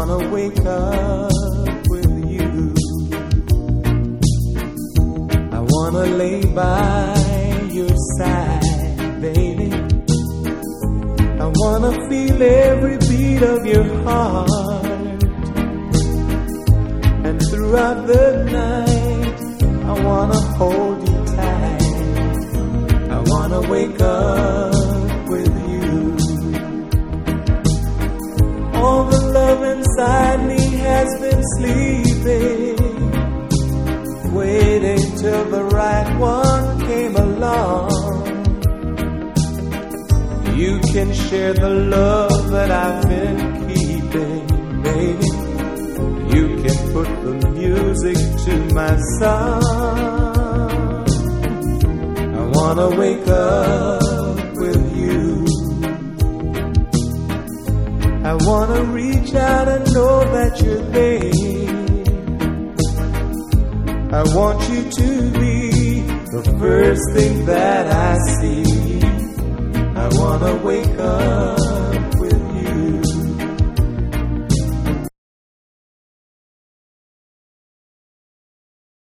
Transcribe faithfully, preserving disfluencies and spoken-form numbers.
wanna wake up with you. I wanna lay by your side, baby. I wanna feel every beat of your heart. And throughout the night, I wanna hold you tight. I wanna wake up with you. All the love inside me has been sleeping, waiting till the right one came along. You can share the love that I've been keeping, baby. You can put the music to my song. I wanna wake up with you. I wanna reach out and know that you're there. I want you to be the first thing that I see. I wanna wake up